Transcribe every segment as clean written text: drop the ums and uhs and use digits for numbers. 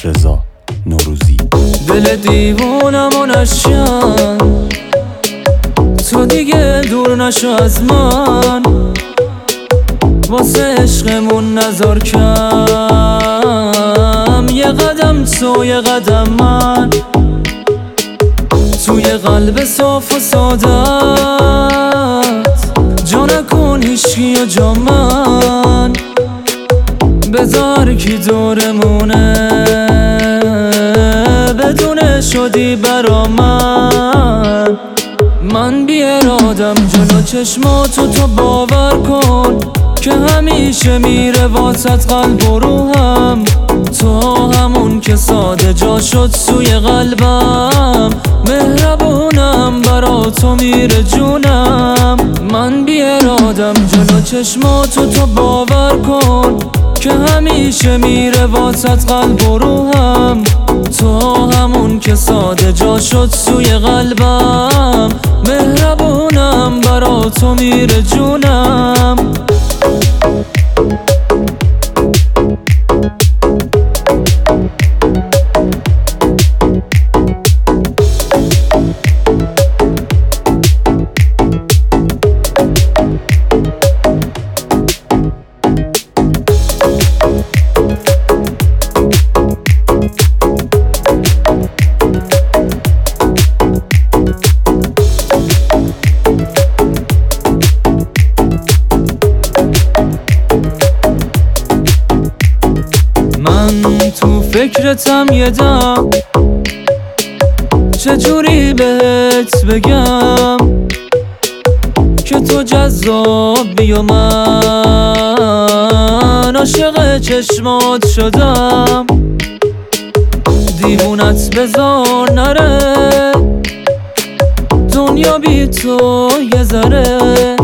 رضا نوروزی. دل دیوونم و نشکن، تو دیگه دور نشو از من، واسه عشقمون نذار کم، یه قدم تو یه قدم من، توی قلب صاف و سادت، جا نکن هیچکی و جا من، بذار کی دورمونه بدون شدی برا من بی ارادم جلو چشماتو تو باور کن که همیشه میره واسط قلب و روحم، تو همون که ساده جا شد سوی قلبم، مهربونم برا تو میره جونم. من بی ارادم جلو چشماتو تو باور کن که همیشه میره واسط قلب و روحم، تو همون که ساده جا شد سوی قلبم، مهربونم برا تو میره جونم. من تو فکرتم یه دم، چجوری بهت بگم که تو جذابی و من عاشق چشمات شدم، دیوونت بذار نره دنیا بی تو یه ذره،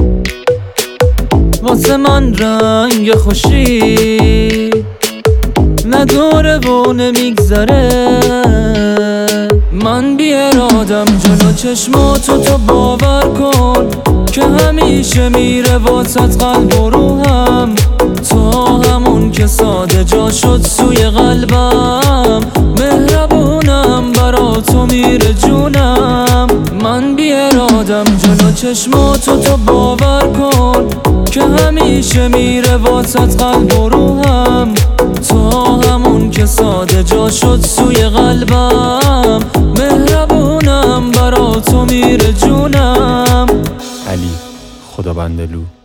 واسه من رنگ خوشی نداره و نمیگذره. من بی ارادم جلو چشماتو تو باور کن که همیشه میره واسط قلب و روحم، تو همون که ساده جا شد سوی قلبم، مهربونم برا تو میره جونم. من بی ارادم جلو چشماتو تو باور کن که همیشه میره واسط قلب و روحم، تو همون که ساده جا شد سوی قلبم، مهربونم برا تو میره جونم. علی خدابندلو.